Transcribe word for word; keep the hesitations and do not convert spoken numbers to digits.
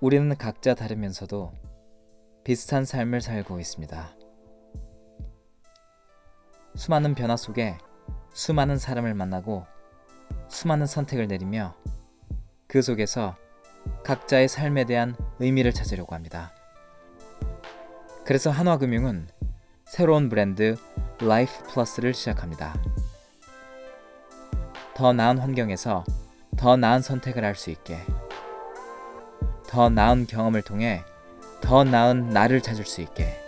우리는 각자 다르면서도 비슷한 삶을 살고 있습니다. 수많은 변화 속에 수많은 사람을 만나고 수많은 선택을 내리며 그 속에서 각자의 삶에 대한 의미를 찾으려고 합니다. 그래서 한화금융은 새로운 브랜드 라이프 플러스를 시작합니다. 더 나은 환경에서 더 나은 선택을 할 수 있게, 더 나은 경험을 통해 더 나은 나를 찾을 수 있게,